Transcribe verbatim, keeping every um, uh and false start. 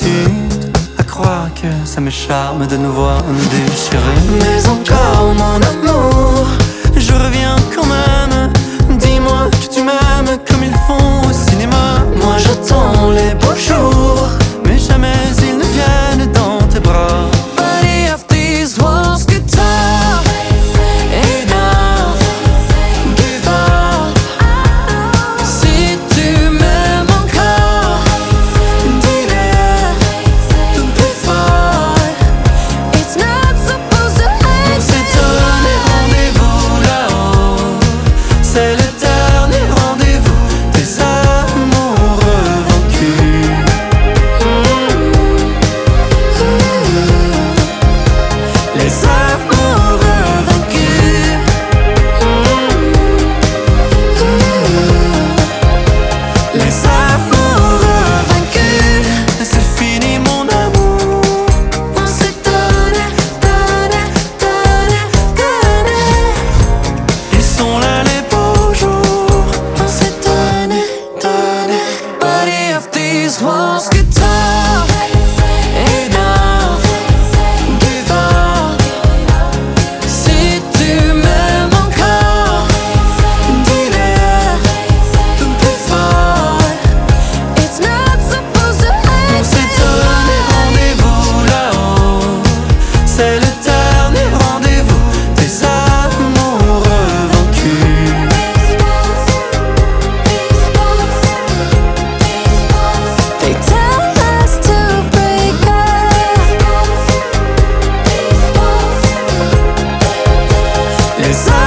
l'habitude à croire que ça me charme de nous voir nous déchirer. Mais encore mon amour, Je reviens quand même. Dis-moi que tu m'aimes comme ils font au cinéma. moi j'attends les beaux jours, Mais jamais ils ne viennent dans tes bras. Buddy of these walls get tough. Enough, give up. Si tu m'aimes encore, dis-le un peu fort. It's not supposed to On end. s'est donné rendez-vous là-haut. C'est le dernier rendez-vous des amoureux vaincus. Les amoureux vaincus. Les amoureux vaincus. C'est fini mon amour. On s'est donné, donné, donné, donné. Ils sont là les beaux jours. On s'est donné, donné. Buddy of these walls get tough. Enough, give up. Si tu m'aimes encore, dis-le un peu fort. It's not supposed to On end. s'est donné rendez-vous là-haut. C'est le dernier rendez-vous des amoureux vaincus. They tell us to break up. Les